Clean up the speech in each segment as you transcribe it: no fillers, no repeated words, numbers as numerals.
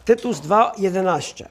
Tytus 2:11.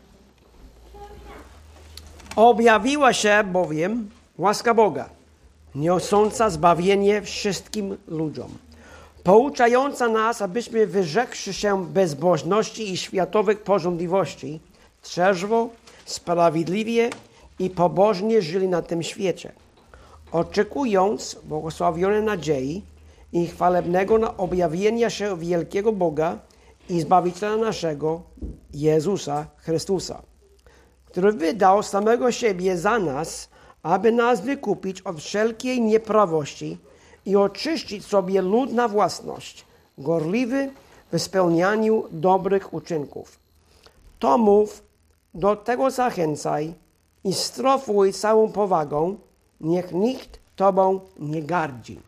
Objawiła się bowiem łaska Boga, niosąca zbawienie wszystkim ludziom, pouczająca nas, abyśmy wyrzekłszy się bezbożności i światowych pożądliwości, trzeźwo, sprawiedliwie i pobożnie żyli na tym świecie, oczekując błogosławionej nadziei i chwalebnego objawienia się wielkiego Boga i Zbawiciela naszego, Jezusa Chrystusa, który wydał samego siebie za nas, aby nas wykupić od wszelkiej nieprawości i oczyścić sobie lud na własność, gorliwy w spełnianiu dobrych uczynków. To mów, do tego zachęcaj i strofuj całą powagą, niech nikt Tobą nie gardzi.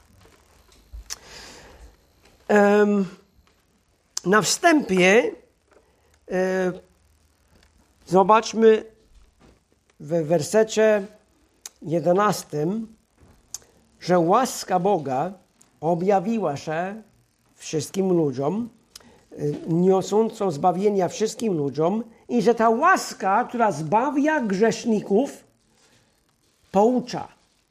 Na wstępie zobaczmy w wersecie 11, że łaska Boga objawiła się wszystkim ludziom, niosącą zbawienia wszystkim ludziom i że ta łaska, która zbawia grzeszników, poucza.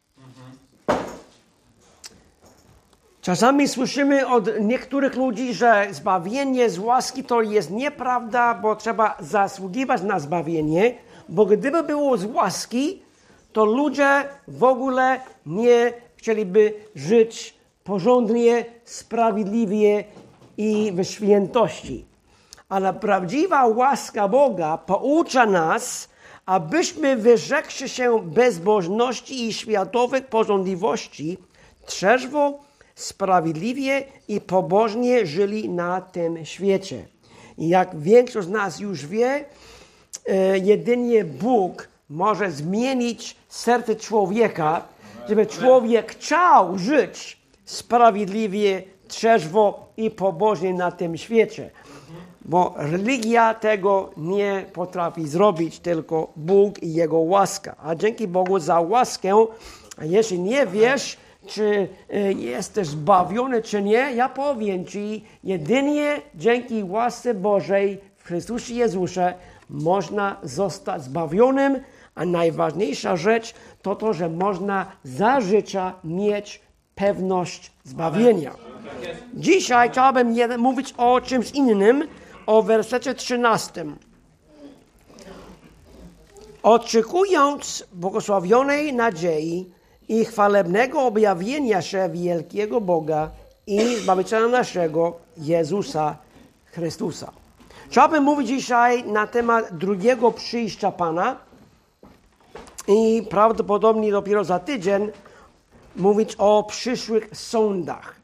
Czasami słyszymy od niektórych ludzi, że zbawienie z łaski to jest nieprawda, bo trzeba zasługiwać na zbawienie, bo gdyby było z łaski, to ludzie w ogóle nie chcieliby żyć porządnie, sprawiedliwie i w świętości. Ale prawdziwa łaska Boga poucza nas, abyśmy wyrzekli się bezbożności i światowych pożądliwości, trzeźwo, sprawiedliwie i pobożnie żyli na tym świecie. I jak większość z nas już wie, jedynie Bóg może zmienić serce człowieka, żeby człowiek chciał żyć sprawiedliwie, trzeźwo i pobożnie na tym świecie. Bo religia tego nie potrafi zrobić, tylko Bóg i Jego łaska. A dzięki Bogu za łaskę, a jeśli nie wiesz, czy jesteś zbawiony, czy nie, ja powiem Ci, jedynie dzięki łasce Bożej w Chrystusie Jezusie można zostać zbawionym, a najważniejsza rzecz to to, że można za życia mieć pewność zbawienia. Dzisiaj chciałbym mówić o czymś innym, o wersecie 13. Oczekując błogosławionej nadziei i chwalebnego objawienia się wielkiego Boga i Zbawiciela naszego, Jezusa Chrystusa. Chciałbym mówić dzisiaj na temat drugiego przyjścia Pana i prawdopodobnie dopiero za tydzień mówić o przyszłych sądach.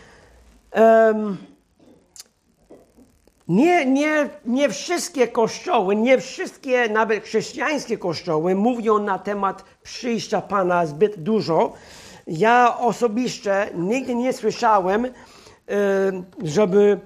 Nie wszystkie kościoły, nie wszystkie nawet chrześcijańskie kościoły mówią na temat przyjścia Pana zbyt dużo. Ja osobiście nigdy nie słyszałem, żeby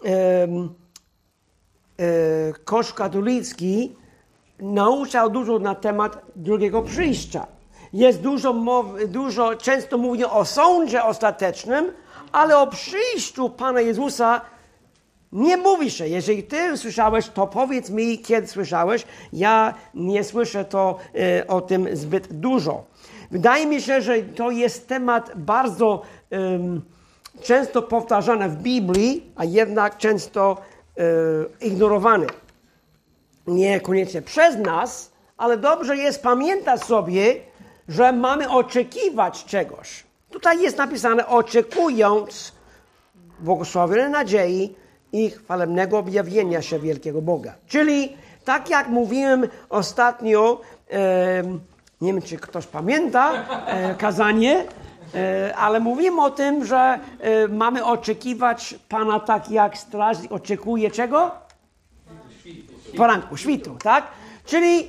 Kościół katolicki nauczał dużo na temat drugiego przyjścia. Jest dużo często mówi o sądzie ostatecznym, ale o przyjściu Pana Jezusa nie mówi się. Jeżeli ty słyszałeś, to powiedz mi, kiedy słyszałeś. Ja nie słyszę o tym zbyt dużo. Wydaje mi się, że to jest temat bardzo często powtarzany w Biblii, a jednak często ignorowany. Niekoniecznie przez nas, ale dobrze jest pamiętać sobie, że mamy oczekiwać czegoś. Tutaj jest napisane oczekując błogosławionej nadziei i chwalebnego objawienia się wielkiego Boga. Czyli tak jak mówiłem ostatnio, nie wiem czy ktoś pamięta kazanie, ale mówimy o tym, że mamy oczekiwać Pana tak jak strażnik oczekuje czego? Poranku, świtu, tak? Czyli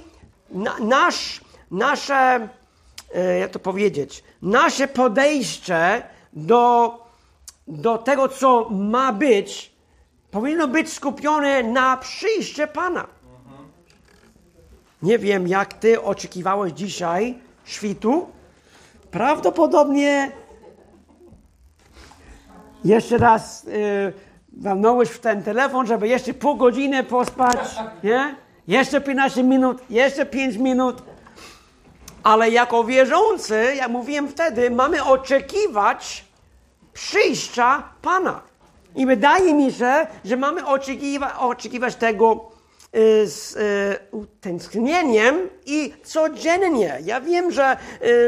nasze, jak to powiedzieć, nasze podejście do tego, co ma być, powinno być skupione na przyjście Pana. Nie wiem, jak ty oczekiwałeś dzisiaj świtu. Prawdopodobnie jeszcze raz walnąłeś w ten telefon, żeby jeszcze pół godziny pospać, nie? Jeszcze 15 minut, jeszcze 5 minut. Ale jako wierzący, jak mówiłem wtedy, mamy oczekiwać przyjścia Pana. I wydaje mi się, że mamy oczekiwać tego z utęsknieniem i codziennie. Ja wiem, że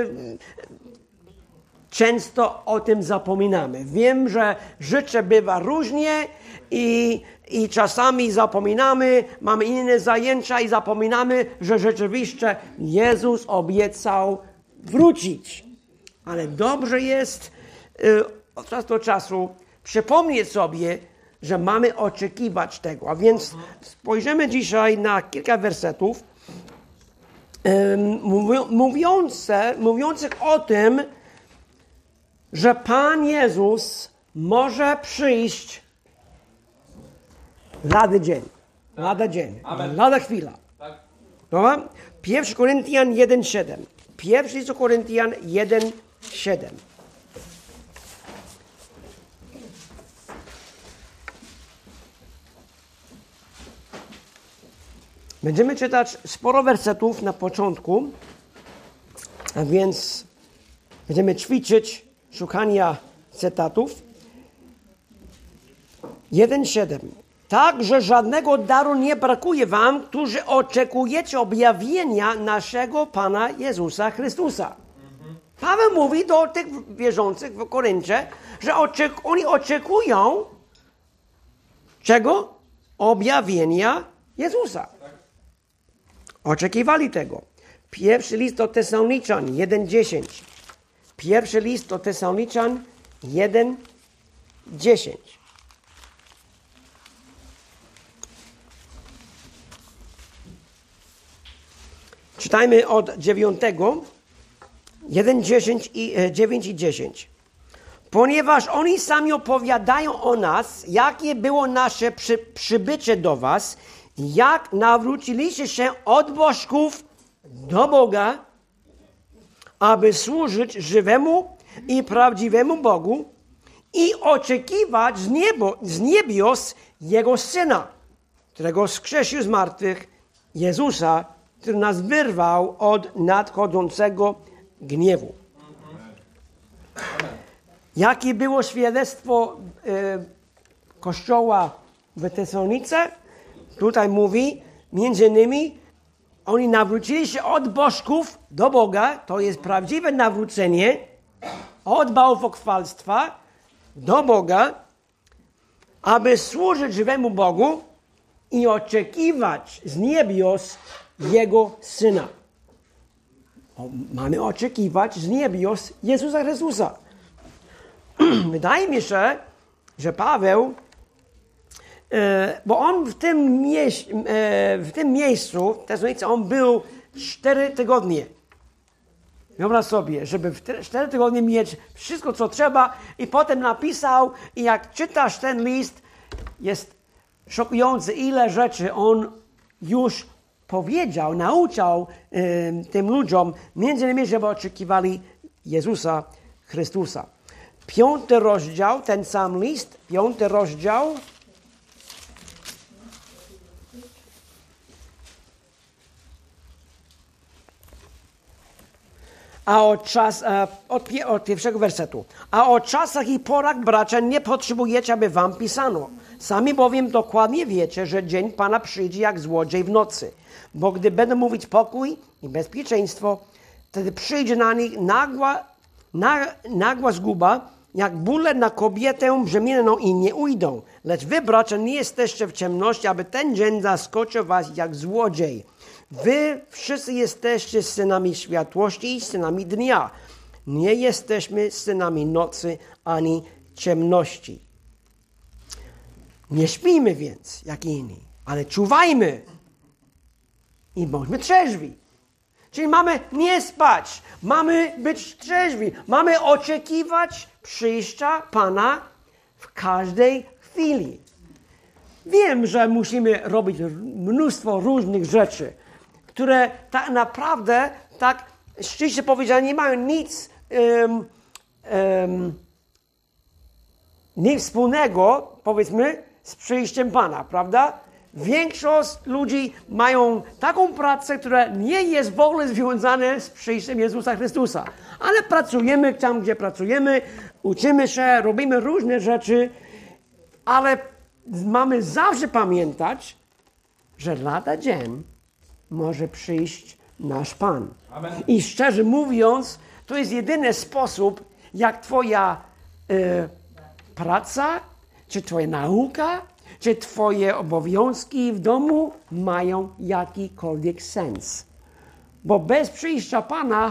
często o tym zapominamy. Wiem, że życie bywa różnie i czasami zapominamy, mamy inne zajęcia i zapominamy, że rzeczywiście Jezus obiecał wrócić. Ale dobrze jest od czasu do czasu przypomnieć sobie, że mamy oczekiwać tego. A więc spojrzymy dzisiaj na kilka wersetów mówiących o tym, że Pan Jezus może przyjść lada dzień, lada chwila. Dobra? 1 Koryntian 1,7. 1 Koryntian 1,7. Będziemy czytać sporo wersetów na początku, a więc będziemy ćwiczyć szukania cytatów. 1,7. Także żadnego daru nie brakuje wam, którzy oczekujecie objawienia naszego Pana Jezusa Chrystusa. Paweł mówi do tych wierzących w Koryncie, że oni oczekują czego? Objawienia Jezusa. Oczekiwali tego. Pierwszy list do Tesaloniczan 1,10. Pierwszy list do Tesaloniczan 1,10. Czytajmy od 9. 1,10 i 9 i 10. Ponieważ oni sami opowiadają o nas, jakie było nasze przybycie do was, jak nawróciliście się od bożków do Boga, aby służyć żywemu i prawdziwemu Bogu i oczekiwać z niebios Jego Syna, którego wskrzesił z martwych, Jezusa, który nas wyrwał od nadchodzącego gniewu. Jakie było świadectwo Kościoła w Tesalonice? Tutaj mówi, między innymi, oni nawrócili się od bożków do Boga, to jest prawdziwe nawrócenie, od bałwochwalstwa do Boga, aby służyć żywemu Bogu i oczekiwać z niebios Jego Syna. Mamy oczekiwać z niebios Jezusa Chrystusa. Wydaje mi się, że Paweł, bo on w tym miejscu, on był 4 tygodnie. Wyobraź sobie, żeby w 4 tygodnie mieć wszystko, co trzeba i potem napisał i jak czytasz ten list, jest szokujące, ile rzeczy on już powiedział, nauczał tym ludziom, między innymi, żeby oczekiwali Jezusa Chrystusa. 5 rozdział, ten sam list, 5 rozdział. Od pierwszego wersetu. A o czasach i porach, bracia, nie potrzebujecie, aby wam pisano. Sami bowiem dokładnie wiecie, że dzień Pana przyjdzie jak złodziej w nocy. Bo gdy będą mówić pokój i bezpieczeństwo, wtedy przyjdzie na nich nagła zguba, jak bóle na kobietę brzemienną i nie ujdą. Lecz wy, bracia, nie jesteście w ciemności, aby ten dzień zaskoczył was jak złodziej. Wy wszyscy jesteście synami światłości i synami dnia. Nie jesteśmy synami nocy ani ciemności. Nie śpijmy więc, jak inni, ale czuwajmy i bądźmy trzeźwi. Czyli mamy nie spać, mamy być trzeźwi, mamy oczekiwać przyjścia Pana w każdej chwili. Wiem, że musimy robić mnóstwo różnych rzeczy, które tak naprawdę, tak ściśle powiedziane, nie mają nic nic wspólnego, powiedzmy, z przyjściem Pana, prawda? Większość ludzi mają taką pracę, która nie jest w ogóle związana z przyjściem Jezusa Chrystusa. Ale pracujemy tam, gdzie pracujemy, uczymy się, robimy różne rzeczy, ale mamy zawsze pamiętać, że lada dzień może przyjść nasz Pan. Amen. I szczerze mówiąc, to jest jedyny sposób, jak twoja praca, czy twoja nauka, czy twoje obowiązki w domu mają jakikolwiek sens. Bo bez przyjścia Pana,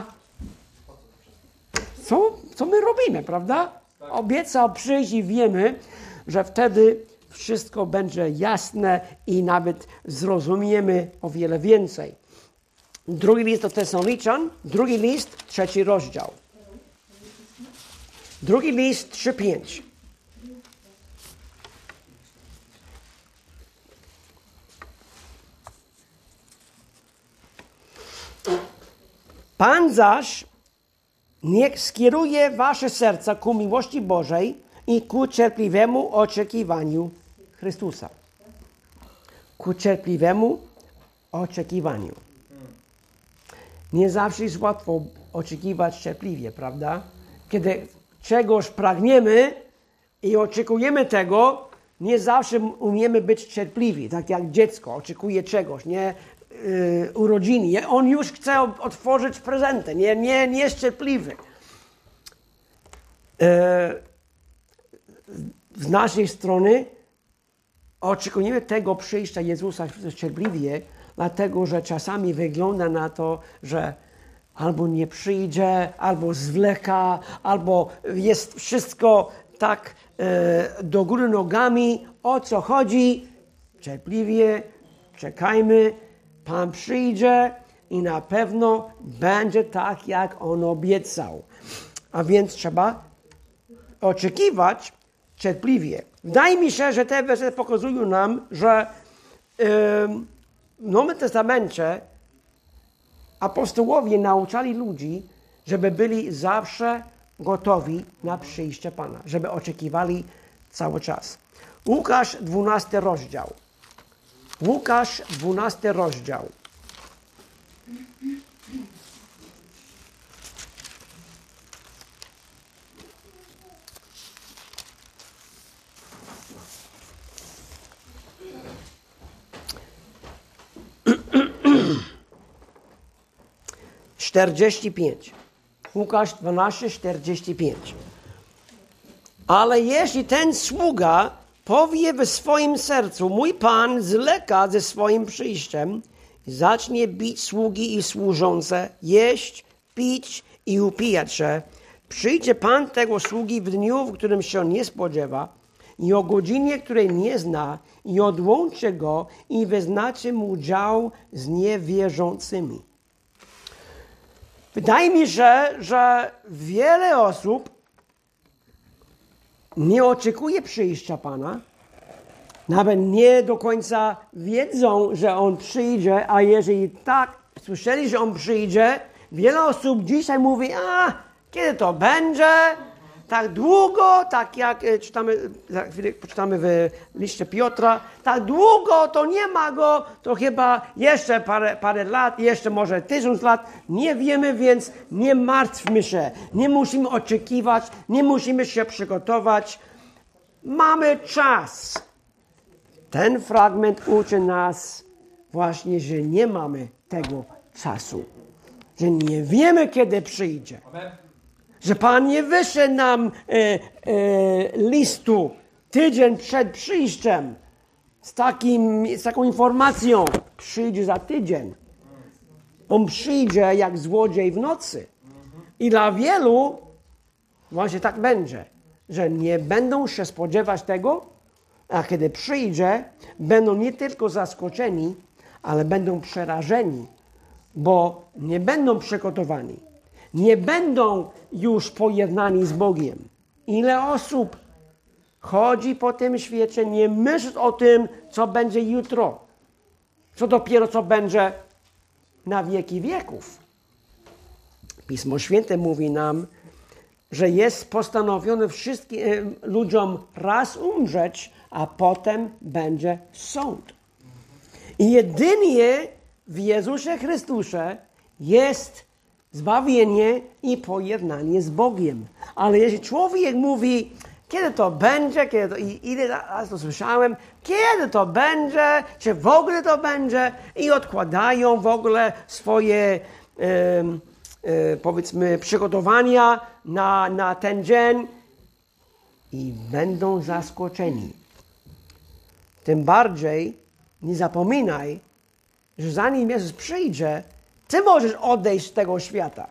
co my robimy, prawda? Obiecał przyjść i wiemy, że wtedy wszystko będzie jasne i nawet zrozumiemy o wiele więcej. Drugi list do Tesaloniczan, drugi list, 3 rozdział. Drugi list 3:5. Pan zaś niech skieruje wasze serca ku miłości Bożej i ku cierpliwemu oczekiwaniu Chrystusa. Ku cierpliwemu oczekiwaniu. Nie zawsze jest łatwo oczekiwać cierpliwie, prawda? Kiedy czegoś pragniemy i oczekujemy tego, nie zawsze umiemy być cierpliwi. Tak jak dziecko oczekuje czegoś, nie? Urodziny. On już chce otworzyć prezenty, nie jest cierpliwy. Z naszej strony oczekujemy tego przyjścia Jezusa cierpliwie, dlatego że czasami wygląda na to, że albo nie przyjdzie, albo zwleka, albo jest wszystko tak do góry nogami. O co chodzi? Cierpliwie czekajmy. Pan przyjdzie i na pewno będzie tak, jak On obiecał. A więc trzeba oczekiwać cierpliwie. Wydaje mi się, że te wersety pokazują nam, że w Nowym Testamencie apostołowie nauczali ludzi, żeby byli zawsze gotowi na przyjście Pana, żeby oczekiwali cały czas. Łukasz 12 rozdział. Łukasz 12 rozdział. Łukasz 12:45. Ale jeśli ten sługa powie w swoim sercu, mój Pan zwleka ze swoim przyjściem i zacznie bić sługi i służące, jeść, pić i upijać się, przyjdzie Pan tego sługi w dniu, w którym się nie spodziewa i o godzinie, której nie zna i odłączy go i wyznaczy mu dział z niewierzącymi. Wydaje mi się, że wiele osób nie oczekuje przyjścia Pana, nawet nie do końca wiedzą, że On przyjdzie, a jeżeli tak słyszeli, że On przyjdzie, wiele osób dzisiaj mówi, kiedy to będzie? Tak długo, tak jak czytamy, za chwilę poczytamy w liście Piotra, tak długo to nie ma go, to chyba jeszcze parę lat, jeszcze może 1000 lat, nie wiemy, więc nie martwmy się, nie musimy oczekiwać, nie musimy się przygotować, mamy czas. Ten fragment uczy nas właśnie, że nie mamy tego czasu, że nie wiemy, kiedy przyjdzie. Amen. Że Pan nie wyszedł nam listu tydzień przed przyjściem z taką informacją. Przyjdzie za tydzień. On przyjdzie jak złodziej w nocy. I dla wielu właśnie tak będzie, że nie będą się spodziewać tego, a kiedy przyjdzie, będą nie tylko zaskoczeni, ale będą przerażeni, bo nie będą przygotowani. Nie będą już pojednani z Bogiem. Ile osób chodzi po tym świecie, nie myśli o tym, co będzie jutro. Co dopiero, co będzie na wieki wieków. Pismo Święte mówi nam, że jest postanowione wszystkim ludziom raz umrzeć, a potem będzie sąd. I jedynie w Jezusie Chrystusie jest zbawienie i pojednanie z Bogiem. Ale jeśli człowiek mówi, kiedy to będzie, ile razy to słyszałem, kiedy to będzie, czy w ogóle to będzie, i odkładają w ogóle swoje powiedzmy przygotowania na ten dzień i będą zaskoczeni. Tym bardziej nie zapominaj, że zanim Jezus przyjdzie, ty możesz odejść z tego świata.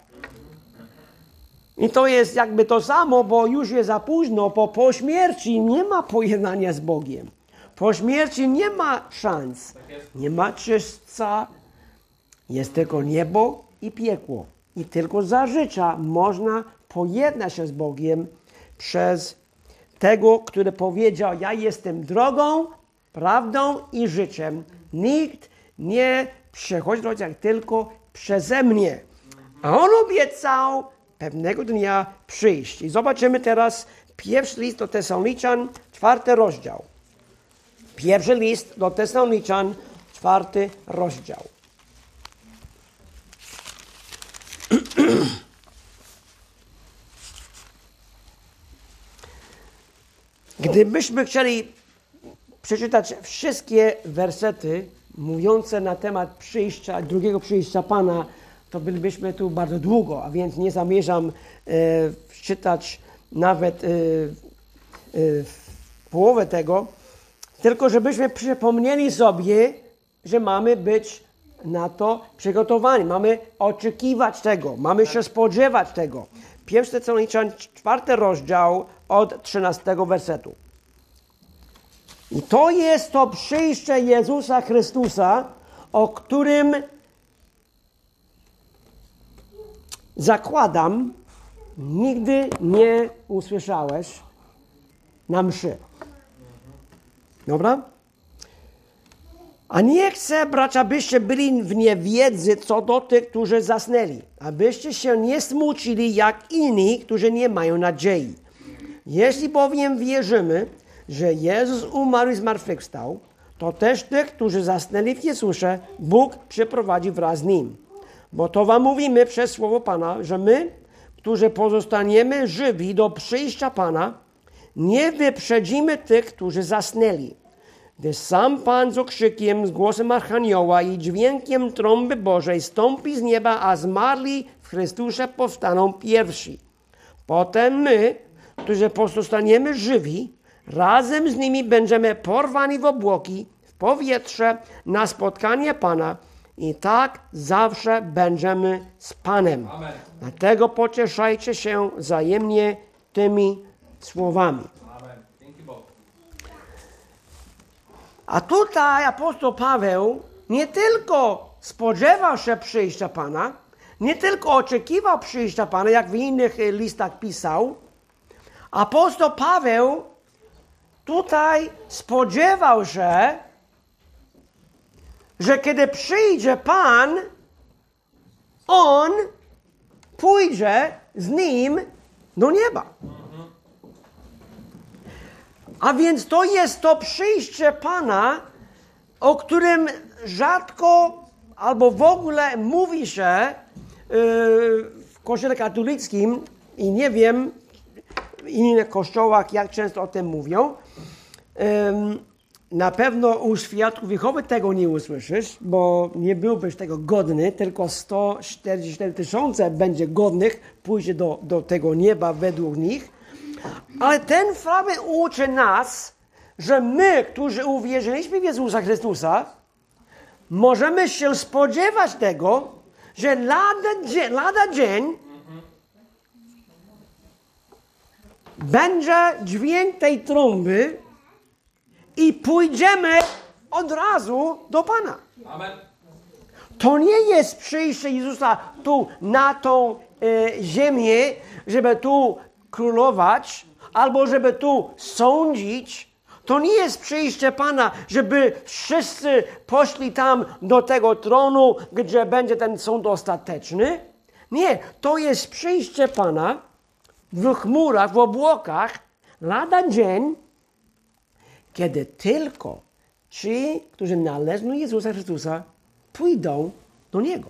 I to jest jakby to samo, bo już jest za późno, bo po śmierci nie ma pojednania z Bogiem. Po śmierci nie ma szans. Nie ma czyśćca. Jest tylko niebo i piekło. I tylko za życia można pojednać się z Bogiem przez tego, który powiedział, ja jestem drogą, prawdą i życiem. Nikt nie przechodzi do Ojca tylko przeze mnie. A On obiecał pewnego dnia przyjść. I zobaczymy teraz pierwszy list do Tesaloniczan, 4 rozdział. Pierwszy list do Tesaloniczan, 4 rozdział. Gdybyśmy chcieli przeczytać wszystkie wersety mówiące na temat przyjścia, drugiego przyjścia Pana, to bylibyśmy tu bardzo długo, a więc nie zamierzam czytać nawet połowę tego, tylko żebyśmy przypomnieli sobie, że mamy być na to przygotowani, mamy oczekiwać tego, mamy się spodziewać tego. 1 Tesaloniczan, 4 rozdział od 13 wersetu. I to jest to przyjście Jezusa Chrystusa, o którym zakładam, nigdy nie usłyszałeś na mszy. Dobra? A nie chcę, bracia, abyście byli w niewiedzy co do tych, którzy zasnęli, abyście się nie smucili jak inni, którzy nie mają nadziei. Jeśli bowiem wierzymy, że Jezus umarł i zmartwychwstał, to też tych, którzy zasnęli w Jezusie, Bóg przeprowadzi wraz z Nim. Bo to wam mówimy przez słowo Pana, że my, którzy pozostaniemy żywi do przyjścia Pana, nie wyprzedzimy tych, którzy zasnęli. Gdyż sam Pan z okrzykiem, z głosem Archanioła i dźwiękiem trąby Bożej stąpi z nieba, a zmarli w Chrystusie powstaną pierwsi. Potem my, którzy pozostaniemy żywi, razem z nimi będziemy porwani w obłoki, w powietrze, na spotkanie Pana i tak zawsze będziemy z Panem. Amen. Dlatego pocieszajcie się wzajemnie tymi słowami. Amen. Dzięki Bogu. A tutaj apostoł Paweł nie tylko spodziewał się przyjścia Pana, nie tylko oczekiwał przyjścia Pana, jak w innych listach pisał. Apostoł Paweł tutaj spodziewał się, że kiedy przyjdzie Pan, On pójdzie z Nim do nieba. A więc to jest to przyjście Pana, o którym rzadko albo w ogóle mówi się w kościele katolickim i nie wiem w innych kościołach jak często o tym mówią. Na pewno u świadków Jehowy tego nie usłyszysz, bo nie byłbyś tego godny, tylko 144 000 będzie godnych, pójdzie do tego nieba według nich. Ale ten fragment uczy nas, że my, którzy uwierzyliśmy w Jezusa Chrystusa, możemy się spodziewać tego, że lada dzień będzie dźwięk tej trąby i pójdziemy od razu do Pana. Amen. To nie jest przyjście Jezusa tu na tą ziemię, żeby tu królować, albo żeby tu sądzić. To nie jest przyjście Pana, żeby wszyscy poszli tam do tego tronu, gdzie będzie ten sąd ostateczny. Nie, to jest przyjście Pana w chmurach, w obłokach, lada dzień, kiedy tylko ci, którzy należą do Jezusa Chrystusa, pójdą do Niego.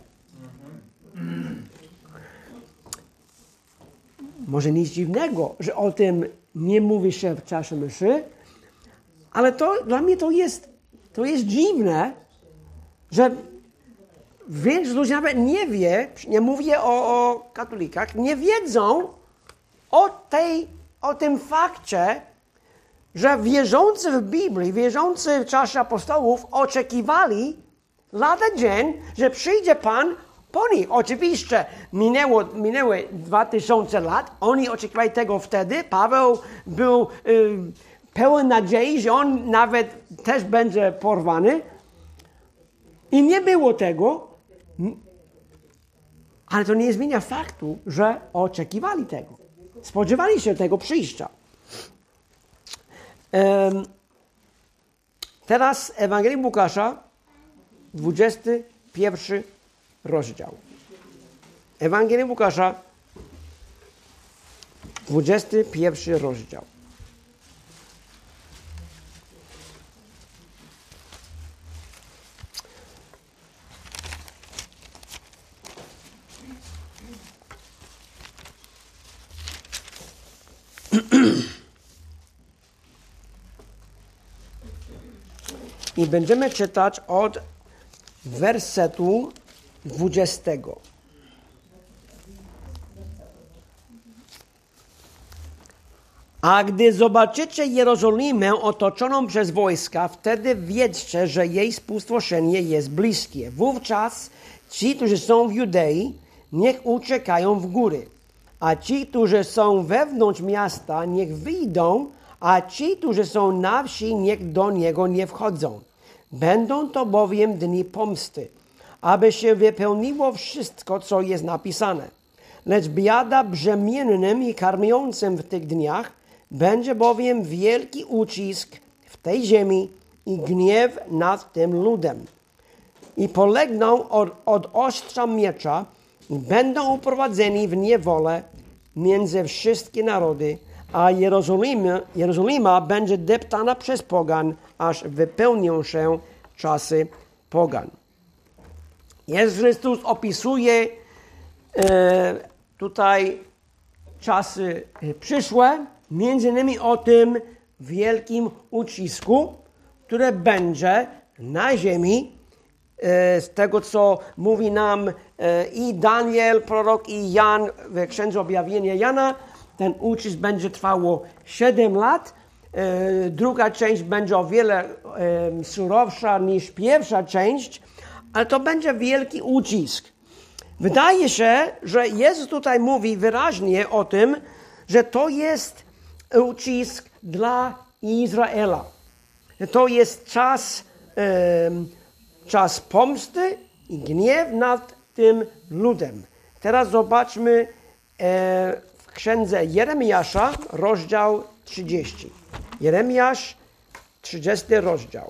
Może nic dziwnego, że o tym nie mówi się w czasie mszy, ale dla mnie to jest dziwne, że większość ludzi nawet nie wie, nie mówię o katolikach, nie wiedzą o tym fakcie, że wierzący w Biblii, wierzący w czasie apostołów oczekiwali lada dzień, że przyjdzie Pan po nich. Oczywiście minęły 2000 lat, oni oczekiwali tego wtedy. Paweł był pełen nadziei, że on nawet też będzie porwany. I nie było tego, ale to nie zmienia faktu, że oczekiwali tego. Spodziewali się tego przyjścia. Teraz Ewangelii Łukasza, 21 rozdział. Ewangelii Łukasza, 21 rozdział. I będziemy czytać od wersetu 20. A gdy zobaczycie Jerozolimę otoczoną przez wojska, wtedy wiedzcie, że jej spustoszenie jest bliskie. Wówczas ci, którzy są w Judei, niech uciekają w góry, a ci, którzy są wewnątrz miasta, niech wyjdą, a ci, którzy są na wsi, niech do niego nie wchodzą. Będą to bowiem dni pomsty, aby się wypełniło wszystko, co jest napisane. Lecz biada brzemiennym i karmiącym w tych dniach, będzie bowiem wielki ucisk w tej ziemi i gniew nad tym ludem. I polegną od ostrza miecza i będą uprowadzeni w niewolę między wszystkie narody, a Jerozolima będzie deptana przez pogan, aż wypełnią się czasy pogan. Jezus Chrystus opisuje tutaj czasy przyszłe, między innymi o tym wielkim ucisku, które będzie na ziemi, z tego co mówi nam i Daniel, prorok, i Jan w Księdze Objawienia Jana. Ten ucisk będzie trwało 7 lat. Druga część będzie o wiele surowsza niż pierwsza część, ale to będzie wielki ucisk. Wydaje się, że Jezus tutaj mówi wyraźnie o tym, że to jest ucisk dla Izraela. To jest czas pomsty i gniew nad tym ludem. Teraz zobaczmy w księdze Jeremiasza, rozdział 30. Jeremiasz, 30 rozdział.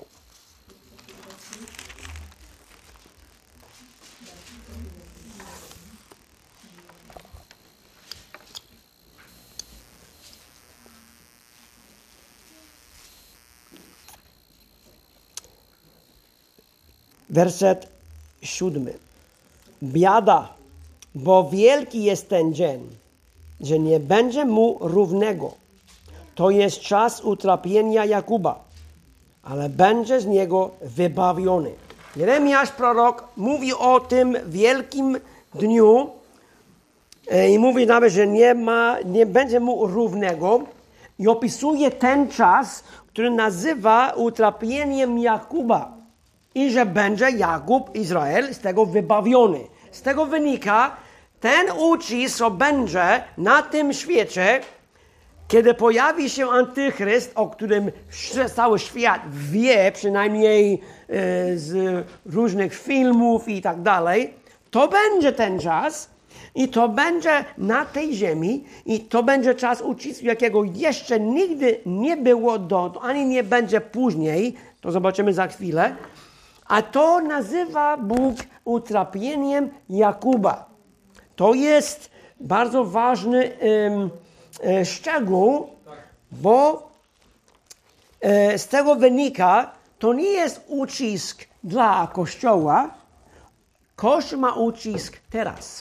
Werset 7. Biada, bo wielki jest ten dzień, że nie będzie mu równego. To jest czas utrapienia Jakuba, ale będzie z niego wybawiony. Jeremiasz, prorok, mówi o tym wielkim dniu i mówi nawet, że nie będzie mu równego i opisuje ten czas, który nazywa utrapieniem Jakuba. I że będzie Jakub, Izrael, z tego wybawiony. Z tego wynika, ten ucisk będzie na tym świecie, kiedy pojawi się Antychryst, o którym cały świat wie, przynajmniej z różnych filmów i tak dalej, to będzie ten czas i to będzie na tej ziemi i to będzie czas ucisku, jakiego jeszcze nigdy nie było ani nie będzie później, to zobaczymy za chwilę. A to nazywa Bóg utrapieniem Jakuba. To jest bardzo ważny szczegół, bo z tego wynika, to nie jest ucisk dla Kościoła. Kościół ma ucisk teraz.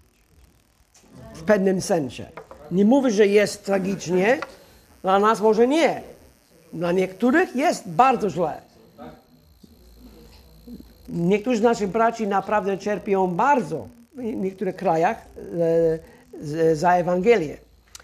W pewnym sensie. Nie mówię, że jest tragicznie. Dla nas może nie. Dla niektórych jest bardzo źle. Niektórzy z naszych braci naprawdę cierpią bardzo w niektórych krajach za Ewangelię.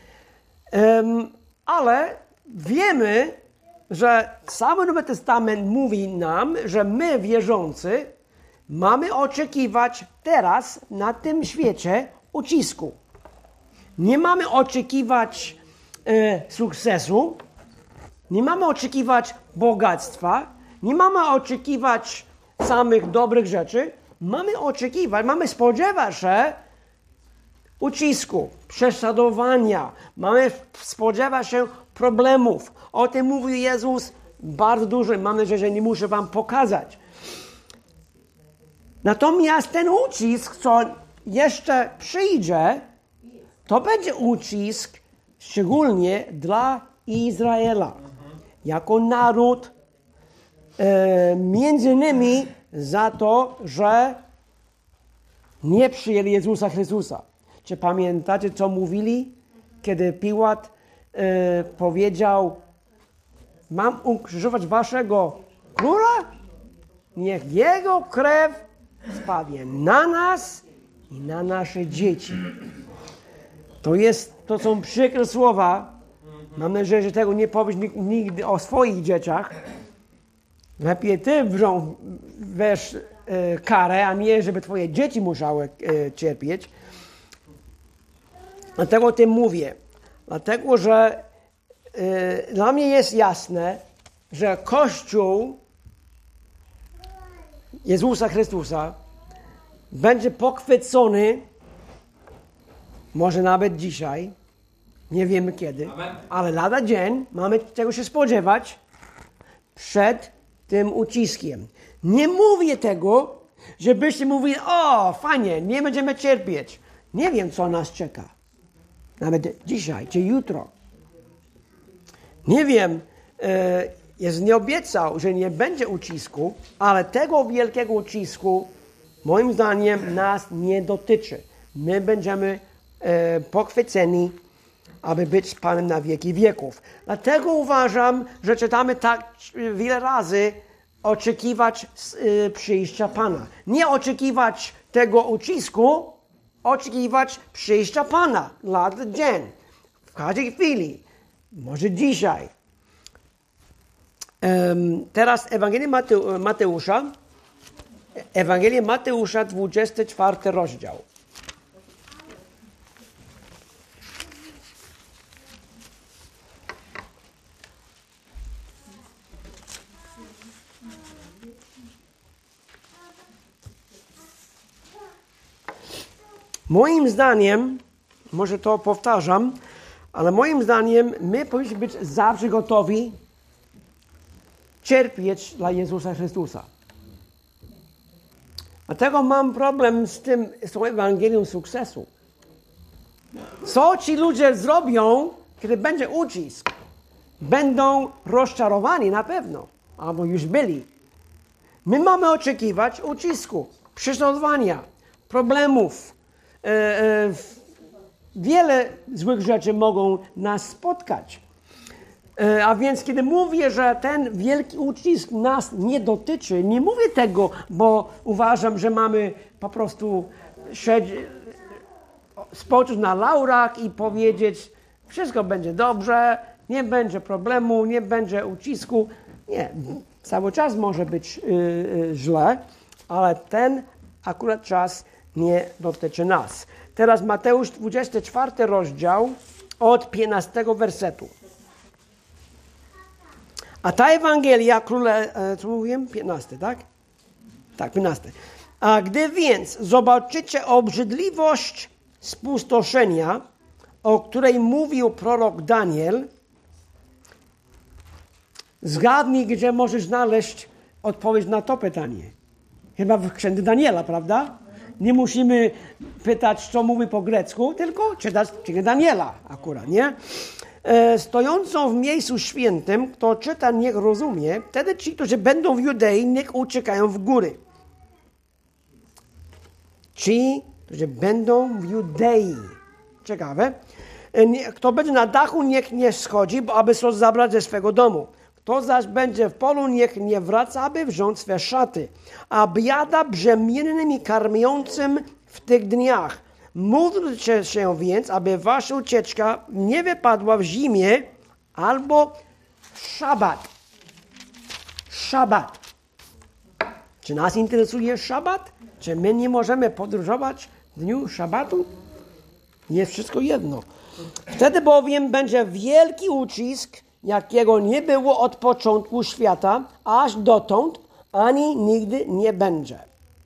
Ale wiemy, że cały Nowy Testament mówi nam, że my, wierzący, mamy oczekiwać teraz na tym świecie ucisku. Nie mamy oczekiwać sukcesu, nie mamy oczekiwać bogactwa, nie mamy oczekiwać samych dobrych rzeczy. Mamy spodziewać się ucisku, prześladowania. Mamy spodziewać się problemów. O tym mówił Jezus bardzo dużo. Mam nadzieję, że nie muszę wam pokazać. Natomiast ten ucisk, co jeszcze przyjdzie, to będzie ucisk szczególnie dla Izraela. Jako naród, między innymi za to, że nie przyjęli Jezusa Chrystusa. Czy pamiętacie, co mówili, kiedy Piłat powiedział: mam ukrzyżować waszego króla? Niech jego krew spadnie na nas i na nasze dzieci. To są przykre słowa. Mam nadzieję, że tego nie powiesz nigdy o swoich dzieciach. Lepiej ty weź karę, a nie żeby twoje dzieci musiały cierpieć. Dlatego o tym mówię. Dlatego, że dla mnie jest jasne, że Kościół Jezusa Chrystusa będzie pochwycony, może nawet dzisiaj, nie wiemy kiedy, ale lada dzień, mamy czego się spodziewać przed tym uciskiem. Nie mówię tego, żebyście mówili: o, fajnie, nie będziemy cierpieć. Nie wiem, co nas czeka. Nawet dzisiaj, czy jutro. Nie wiem, Jezus nie obiecał, że nie będzie ucisku, ale tego wielkiego ucisku, moim zdaniem, nas nie dotyczy. My będziemy pochwyceni, aby być z Panem na wieki wieków. Dlatego uważam, że czytamy tak wiele razy oczekiwać przyjścia Pana. Nie oczekiwać tego ucisku, oczekiwać przyjścia Pana. Lada dzień. W każdej chwili. Może dzisiaj. Teraz Ewangelia Mateusza, 24 rozdział. Moim zdaniem, może to powtarzam, ale moim zdaniem my powinniśmy być zawsze gotowi cierpieć dla Jezusa Chrystusa. Dlatego mam problem z tą Ewangelią sukcesu. Co ci ludzie zrobią, kiedy będzie ucisk? Będą rozczarowani na pewno, albo już byli. My mamy oczekiwać ucisku, prześladowania, problemów. Wiele złych rzeczy mogą nas spotkać. A więc kiedy mówię, że ten wielki ucisk nas nie dotyczy, nie mówię tego, bo uważam, że mamy po prostu spocząć na laurach i powiedzieć: wszystko będzie dobrze, nie będzie problemu, nie będzie ucisku. Nie, cały czas może być źle, ale ten akurat czas nie dotyczy nas. Teraz Mateusz 24 rozdział od 15 wersetu. A ta Ewangelia co mówiłem? 15, tak? Tak, 15. A gdy więc zobaczycie obrzydliwość spustoszenia, o której mówił prorok Daniel, zgadnij, gdzie możesz znaleźć odpowiedź na to pytanie. Chyba w księdze Daniela, prawda? nie musimy pytać, co mówi po grecku, tylko czytać Księgę Daniela akurat, nie? Stojącą w miejscu świętym, kto czyta, niech rozumie, wtedy ci, którzy będą w Judei, niech uciekają w góry. Ci, którzy będą w Judei. Ciekawe. Kto będzie na dachu, niech nie schodzi, aby coś zabrać ze swego domu. Kto zaś będzie w polu, niech nie wraca, aby wziąć swe szaty. A biada brzemiennym i karmiącym w tych dniach. Módlcie się więc, aby wasza ucieczka nie wypadła w zimie albo w szabat. Szabat. Czy nas interesuje szabat? Czy my nie możemy podróżować w dniu szabatu? Jest wszystko jedno. Wtedy bowiem będzie wielki ucisk, jakiego nie było od początku świata, aż dotąd, ani nigdy nie będzie.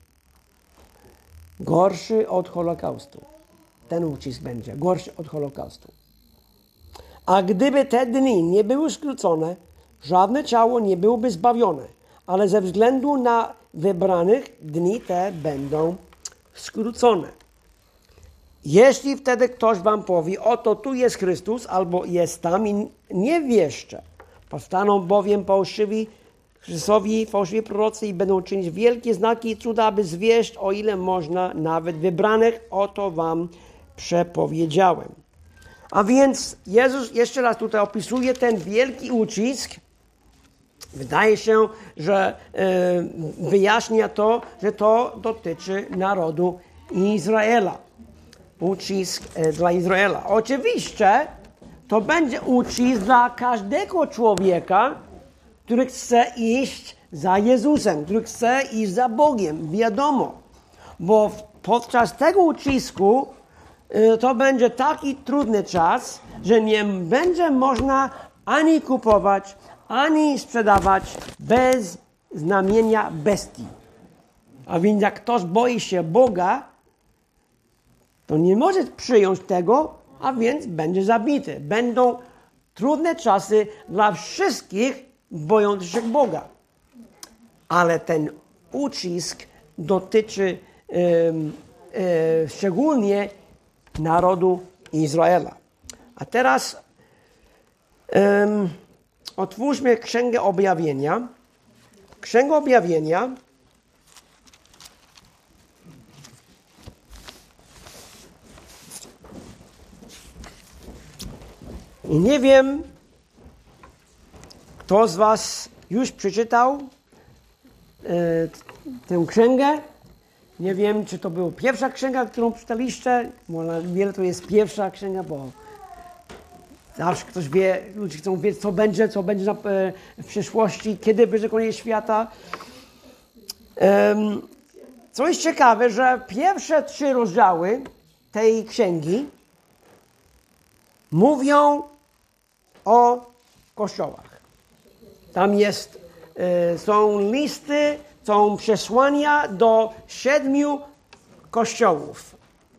Gorszy od Holokaustu. Ten ucisk będzie gorszy od Holokaustu. A gdyby te dni nie były skrócone, żadne ciało nie byłoby zbawione, ale ze względu na wybranych dni te będą skrócone. Jeśli wtedy ktoś wam powie, oto tu jest Chrystus, albo jest tam, i nie wierzcie. Powstaną bowiem fałszywi Chrystusowi, fałszywi prorocy i będą czynić wielkie znaki i cuda, aby zwieść, o ile można, nawet wybranych. Oto wam przepowiedziałem. A więc Jezus jeszcze raz tutaj opisuje ten wielki ucisk. Wydaje się, że wyjaśnia to, że to dotyczy narodu Izraela. Ucisk dla Izraela. Oczywiście to będzie ucisk dla każdego człowieka, który chce iść za Jezusem, który chce iść za Bogiem. Wiadomo, bo podczas tego ucisku to będzie taki trudny czas, że nie będzie można ani kupować, ani sprzedawać bez znamienia bestii. A więc jak ktoś boi się Boga, to nie może przyjąć tego, a więc będzie zabity. Będą trudne czasy dla wszystkich bojących się Boga. Ale ten ucisk dotyczy szczególnie narodu Izraela. A teraz otwórzmy Księgę Objawienia. Księga Objawienia. I nie wiem, kto z was już przeczytał tę księgę. Nie wiem, czy to była pierwsza księga, którą przeczytaliście. Może wiele to jest pierwsza księga, bo zawsze ktoś wie, ludzie chcą wiedzieć, co będzie w przyszłości, kiedy będzie koniec świata. Co jest ciekawe, że pierwsze 3 rozdziały tej księgi mówią o kościołach. Tam są listy, są przesłania do 7 kościołów.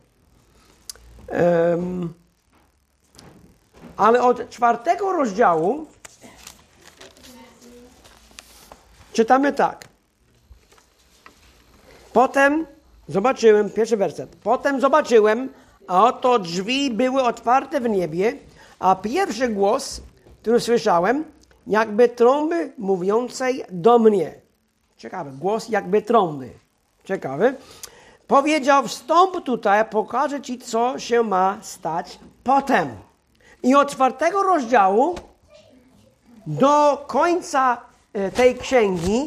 Ale od 4 rozdziału czytamy tak. Potem zobaczyłem, pierwszy werset. Potem zobaczyłem, a oto drzwi były otwarte w niebie, a pierwszy głos, który słyszałem, jakby trąby mówiącej do mnie. Ciekawy, głos jakby trąby. Ciekawy. Powiedział, wstąp tutaj, pokażę ci, co się ma stać potem. I od 4 rozdziału do końca tej księgi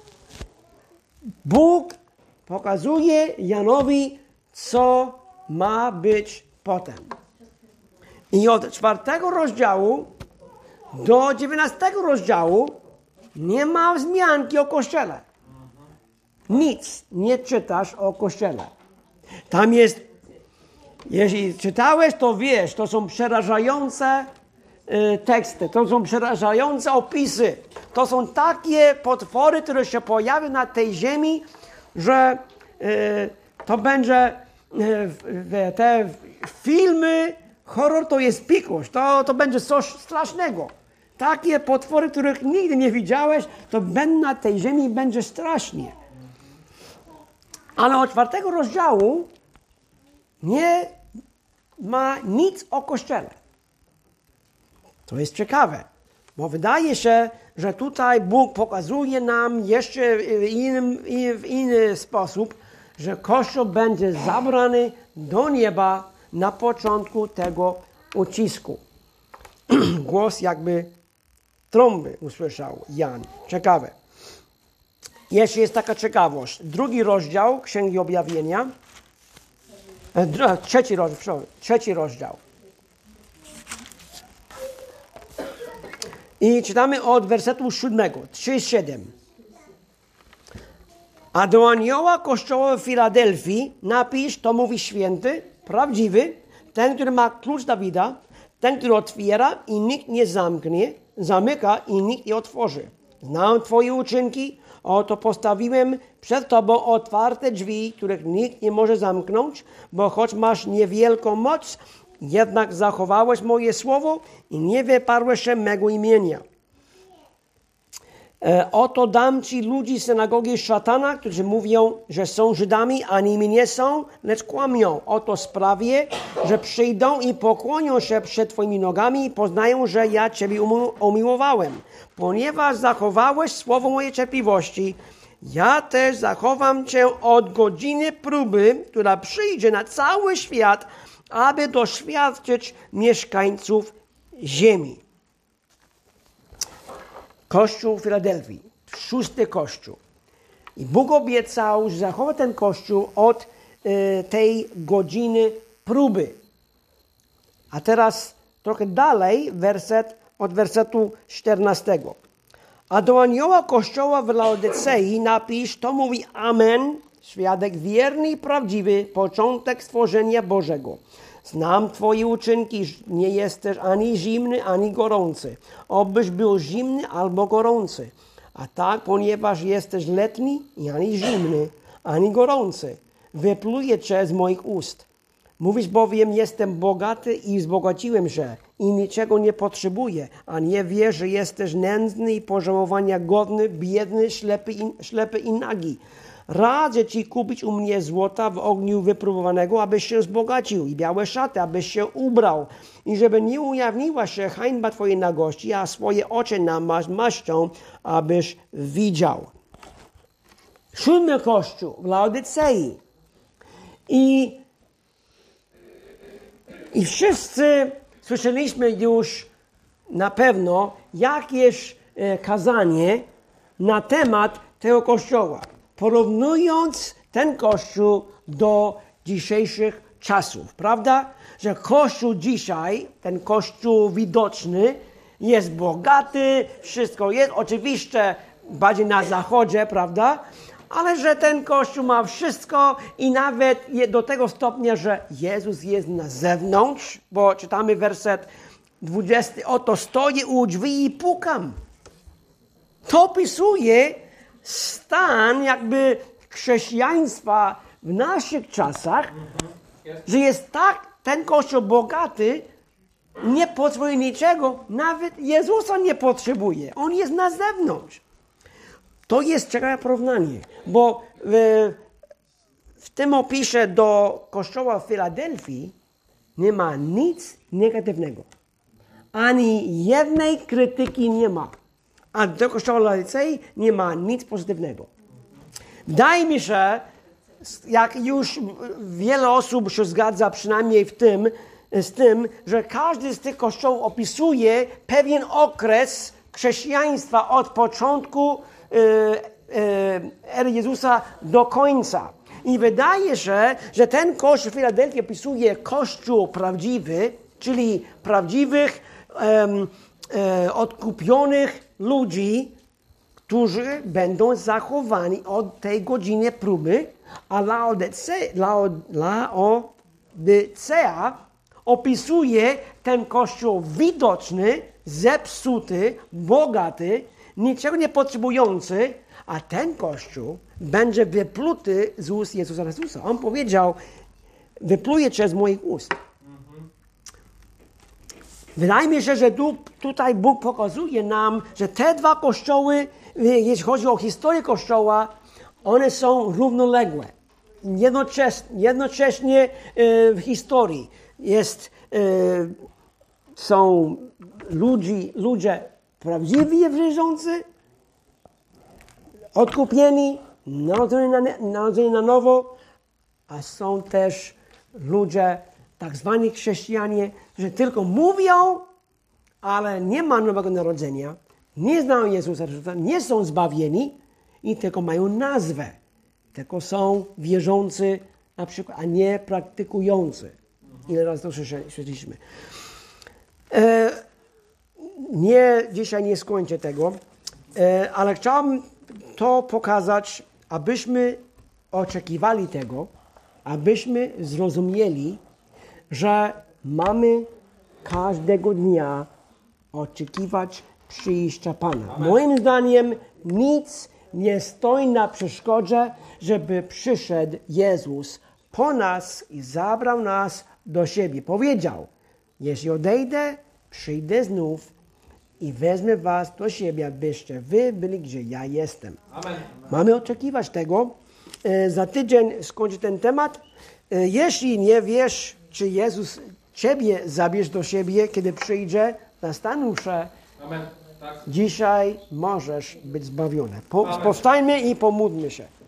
Bóg pokazuje Janowi, co ma być potem. I od 4 rozdziału do 19 rozdziału nie ma wzmianki o Kościele. Nic nie czytasz o Kościele. Tam jest, jeśli czytałeś, to wiesz, to są przerażające teksty, to są przerażające opisy. To są takie potwory, które się pojawią na tej ziemi, że to będzie te filmy, horror to jest pikuś, to będzie coś strasznego. Takie potwory, których nigdy nie widziałeś, to będą na tej ziemi, będzie strasznie. Ale od 4 rozdziału nie ma nic o Kościele. To jest ciekawe, bo wydaje się, że tutaj Bóg pokazuje nam jeszcze w inny sposób, że Kościół będzie zabrany do nieba na początku tego ucisku. Głos jakby trąby usłyszał Jan. Ciekawe. Jeszcze jest taka ciekawość. 2 rozdział Księgi Objawienia. 3 rozdział. I czytamy od wersetu 7, 3-7. A do anioła kościoła w Filadelfii napisz, to mówi święty, prawdziwy, ten, który ma klucz Dawida, ten, który otwiera i nikt nie zamyka i nikt nie otworzy. Znam Twoje uczynki, oto postawiłem przed Tobą otwarte drzwi, których nikt nie może zamknąć, bo choć masz niewielką moc, jednak zachowałeś moje słowo i nie wyparłeś się mego imienia. Oto dam Ci ludzi z synagogi szatana, którzy mówią, że są Żydami, a nimi nie są, lecz kłamią. Oto sprawię, że przyjdą i pokłonią się przed Twoimi nogami i poznają, że ja Ciebie umiłowałem. Ponieważ zachowałeś słowo mojej cierpliwości, ja też zachowam Cię od godziny próby, która przyjdzie na cały świat, aby doświadczyć mieszkańców ziemi. Kościół w Filadelfii, 6. Kościół. I Bóg obiecał, że zachowa ten Kościół od tej godziny próby. A teraz trochę dalej, od wersetu 14. A do anioła Kościoła w Laodycei napisz, to mówi Amen, świadek wierny i prawdziwy, początek stworzenia Bożego. Znam Twoje uczynki, nie jesteś ani zimny, ani gorący. Obyś był zimny albo gorący. A tak, ponieważ jesteś letni i ani zimny, ani gorący, wypluję Cię z moich ust. Mówisz bowiem, jestem bogaty i wzbogaciłem się i niczego nie potrzebuję, a nie wiesz, że jesteś nędzny i pożałowania godny, biedny, ślepy i nagi. Radzę Ci kupić u mnie złota w ogniu wypróbowanego, abyś się wzbogacił i białe szaty, abyś się ubrał i żeby nie ujawniła się hańba Twojej nagości, a swoje oczy namaść maścią, abyś widział. 7. Kościół w Laodycei. I wszyscy słyszeliśmy już na pewno jakieś kazanie na temat tego kościoła. Porównując ten Kościół do dzisiejszych czasów, prawda? Że Kościół dzisiaj, ten Kościół widoczny, jest bogaty, wszystko jest, oczywiście bardziej na zachodzie, prawda? Ale że ten Kościół ma wszystko i nawet do tego stopnia, że Jezus jest na zewnątrz, bo czytamy werset 20, oto stoję u drzwi i pukam. To opisuje stan jakby chrześcijaństwa w naszych czasach, że jest tak ten Kościół bogaty, nie potrzebuje niczego, nawet Jezusa nie potrzebuje. On jest na zewnątrz. To jest ciekawe porównanie, bo w tym opisie do Kościoła w Filadelfii nie ma nic negatywnego. Ani jednej krytyki nie ma. A do Kościoła Laodycei nie ma nic pozytywnego. Wydaje mi się, jak już wiele osób się zgadza przynajmniej z tym, że każdy z tych kościołów opisuje pewien okres chrześcijaństwa od początku ery Jezusa do końca. I wydaje się, że ten Kościół w Filadelfii opisuje Kościół prawdziwy, czyli prawdziwych, odkupionych ludzi, którzy będą zachowani od tej godziny próby, a Laodycea opisuje ten Kościół widoczny, zepsuty, bogaty, niczego nie potrzebujący, a ten Kościół będzie wypluty z ust Jezusa Chrystusa. On powiedział, wypluje Cię z moich ust. Wydaje mi się, że tutaj Bóg pokazuje nam, że te dwa kościoły, jeśli chodzi o historię Kościoła, one są równoległe. jednocześnie w historii są ludzie prawdziwie wierzący, odkupieni, narodzeni na nowo, a są też ludzie, tak zwani chrześcijanie, którzy tylko mówią, ale nie ma nowego narodzenia, nie znają Jezusa, nie są zbawieni i tylko mają nazwę. Tylko są wierzący na przykład, a nie praktykujący. Ile razy to słyszeliśmy. Dzisiaj nie skończę tego, ale chciałbym to pokazać, abyśmy oczekiwali tego, abyśmy zrozumieli, że mamy każdego dnia oczekiwać przyjścia Pana. Moim zdaniem nic nie stoi na przeszkodzie, żeby przyszedł Jezus po nas i zabrał nas do siebie. Powiedział, jeśli odejdę, przyjdę znów i wezmę was do siebie, abyście wy byli, gdzie ja jestem. Amen. Mamy oczekiwać tego. Za tydzień skończę ten temat. Jeśli nie wiesz, czy Jezus ciebie zabierze do siebie, kiedy przyjdzie, zastanów się. Amen. Tak. Dzisiaj możesz być zbawiony. Powstańmy i pomódlmy się.